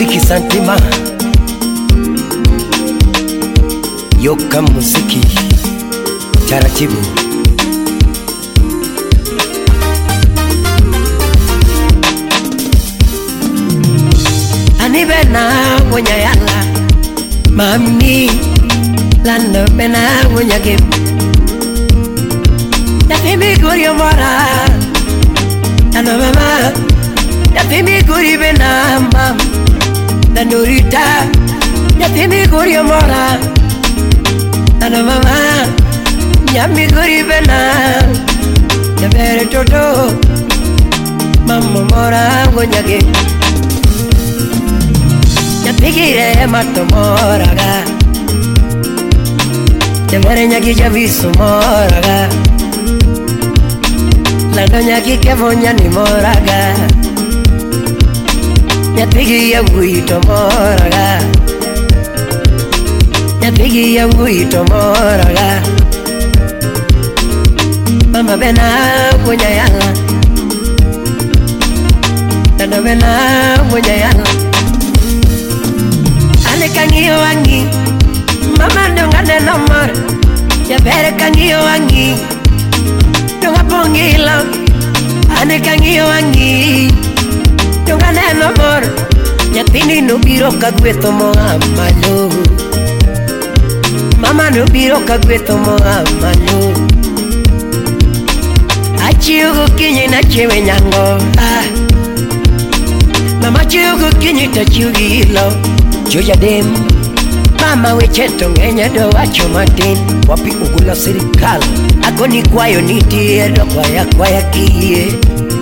muziki santima, yoka muziki taratibu. Ani bena wonya yala mami lando bena wonya game ya fimi guri mora ano mama ya fimi guri bena mam danurita ya fimi guri mora ano mama ya mi guri bena ya bere toto mama mora wonya game ya pigire matomoraga ya merenya kija visu moraga la doña que voña ni moraga ya pigire guito moraga ya pigire guito moraga mama bena kunya yala dana bena kunya yala kangiyo wangi mama ndongane nomor ya bere kangiyo wangi donga pongilo ane kangiyo wangi ndongane nomor ya tini no biro kagweto mo amalo mama no biro kagweto mo amalo achiugo kinyi na chewe nyango mama chiugo kinyi tachiugilo Joja dem mama wecheto ngenya do wacho matin wapi ugula serikal ako ni kwayo nitie do kwaya kie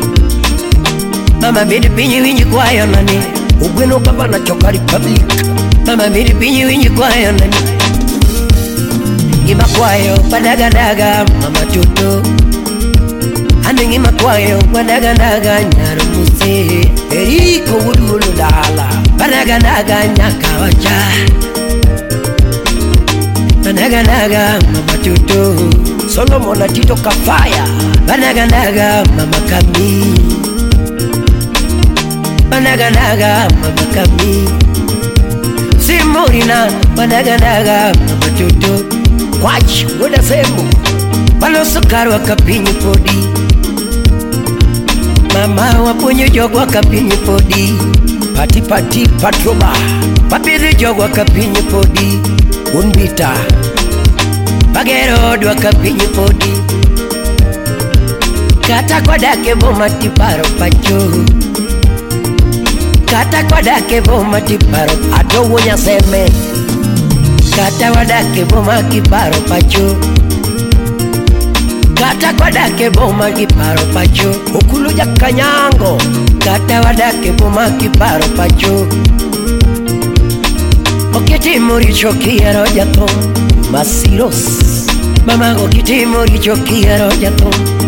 mama bidi pinyi winyi kwayo nani ugweno baba na choka republic mama bidi pinyi winyi kwayo nani ngima kwayo padagadaga mama tuto ane ngima kwayo padagadaga nyaru muse eriko wudulu dala padagadaga nyaka wacha padagadaga mama tuto Solomon na Tito Kafaya padagadaga mama kami padagadaga mama kami Simurina padagadaga mama tuto kwachi woda semu palo sukari wakapinyi podi mama wapunyo jogo wakapinyi podi pati patroba papiri jogo wakapinyi podi unbita bagero do wakapinyi podi kata kwa dake boma tiparo pacho kata kwa dake boma tiparo ato wonya seme kata wadake boma kiparo pacho kata kwa dake boma kiparo pacho ukulu ya kanyango kata wadake boma kiparo pacho okiti muri chokiero jato masiros mama okiti muri chokiero jato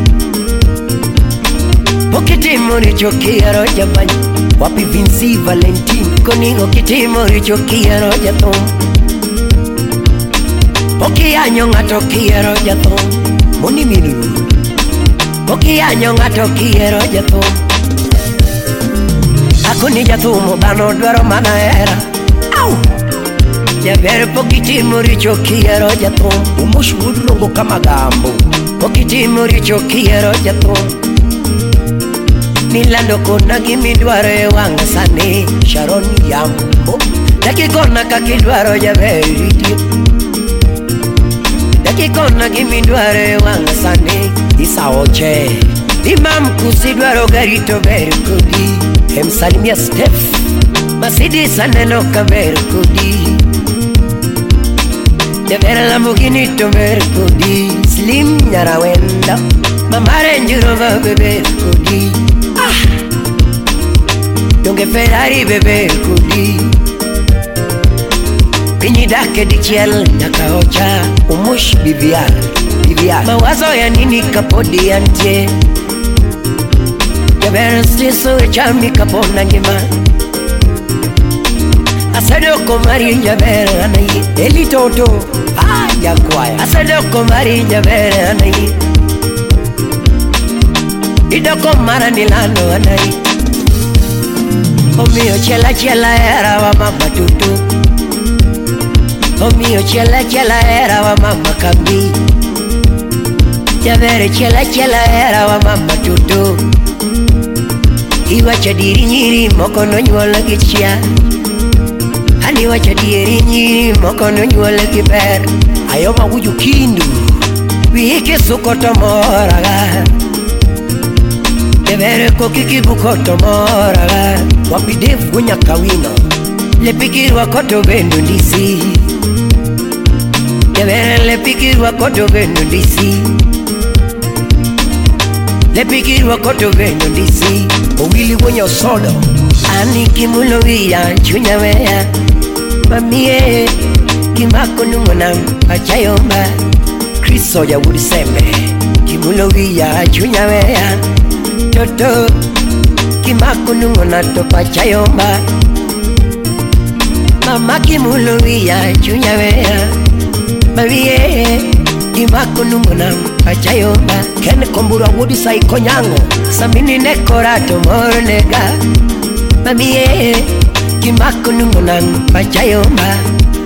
okiti muri chokiero jabani wapi Vinci Valentine koningo okiti muri chokiero jato Poki año ngato quiero jato Moni minu Poki año ngato quiero jato Ako ni jato mo bano duero mana era Au Ya ver pokiti muricho quiero jato Umush udlongo kama gambo Pokiti muricho quiero jato Nilando kona gimi duare wanga sane Sharon yambo Daki kona kakiduaro ya veriti Kikona gimindware wanga sane Isa oche Imam kusidwaro garito verikudi Emsalimia Steph Masidi saneno ka verikudi Devere Lamborghini verikudi Slim nyarawenda Mamare njurova verikudi Donge Ferrari verikudi Pinyi dake di chiel nyaka ocha Umush biviar Mawazo ya nini kapodi ante Kebere stiso echami kapona ngima Asadoko mari njabere anayi Eli toto ya kwaya Asadoko mari njabere anayi Idoko mara nilano anayi Omio chela chela era wa mama tutu. Omio chela chela era wa mama kambi. Javere chela chela era wa mama tutu. Iwa chadiri nyiri moko no nyuola gichia. Hani wa chadiri nyiri moko no nyuola giber. Ayoma wuju kindu wike sukoto moraga. Javere kokiki bukoto moraga. Wapidevu nyakawino lepikiri wakoto bendo ndisi. Javere lepikiri wakoto bendo ndisi. Lepikiri wakoto bendo ndisi. Owili wonyo solo ani kimulo wia chunya wea. Mamie kimako nungonang pachayomba. Kristo ya wuriseme kimulo wia chunya wea. Toto kimako nungona to pachayomba. Mama kimulo wia chunya wea. Mamie kimako nungona pachayomba. Kene kombura wudi sai konyango samini nekora tomoro nega. Mamie kimako nungona pachayomba.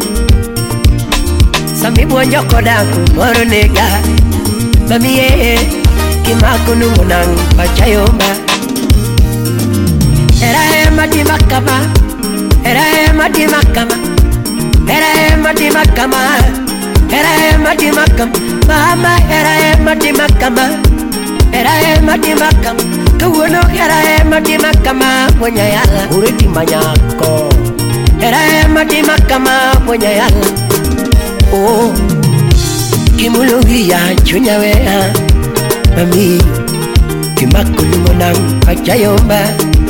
Sami buonjo kodaku moro nega. Mamie kimako nungona pachayomba. Era mati makama, era mati makama, era mati makama, era mati makama. Mama era mati makama, era mati makama. Kuwono era mati makama ponya yala uriti manyako. Era mati makama ponya yala. Oh kimulo ya chunya wea. Mami kimako nungonang pachayomba.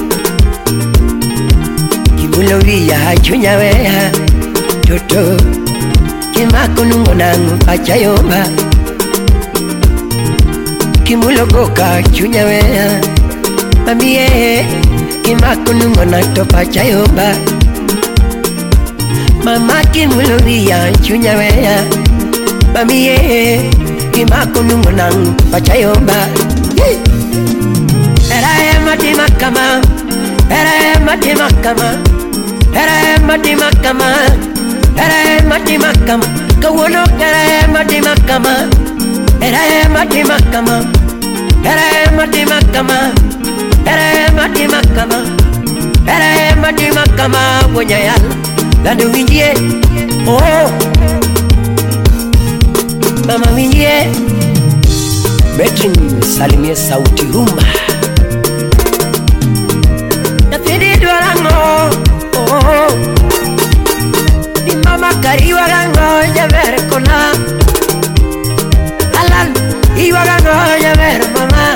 Kimulo ya chunya wea. Toto kimako nungonang pachayomba. Kimulo goka chunya wea. Mamie kimako nungonang to pachayomba. Mama kimulo ya chunya wea. Mamie kimako nungonang pachayomba. Era mati makama, era mati makama, era mati makama, era mati makama. Kawono era mati makama, era mati makama, era mati makama, era mati makama, era mati makama. Ponya yala lando winjie. Oh mama winjie. Betrin salimie sauti rumba. Natidi dwarango. Oh ni mama kariwa gango javere kona. Alan iwa gango javere mama.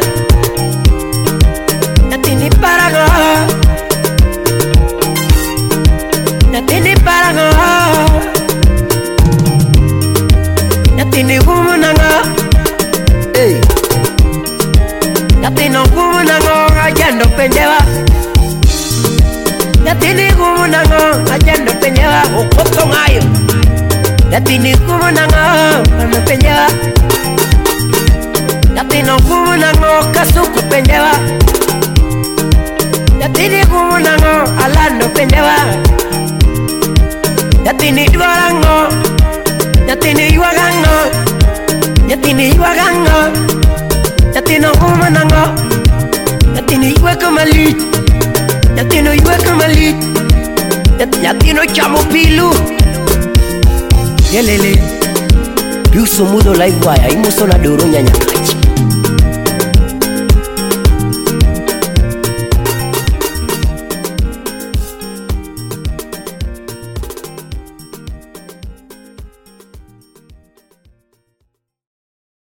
Natini parago. Natini parago. Natini gumunanga. Hey Natino gumunango ajendo penjewa. Natini gumunango ajendo penjewa. Okoto ngayo Natini gumunango ano penjewa. Natino gumunango kasuku penjewa. Natini gumunango alando penjewa. Natini dwarango. Natini yuagango. Natini yuagango. Natino gumunango. Natini yuakamali. Natino yuakamali. Natino chamo pilu. Yelele Biuso mudo la iguaya. Imuso na doro nyanya kachi.